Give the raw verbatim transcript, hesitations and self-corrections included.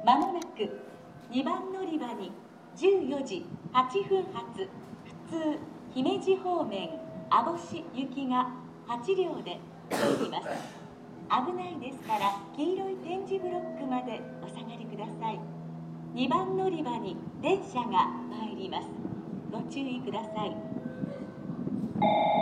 まもなくにばん乗り場にじゅうよじはっぷん発普通姫路方面網干行きがはちりょうで通ります。危ないですから黄色い点字ブロックまでお下がりください。にばん乗り場に電車が参ります。ご注意ください。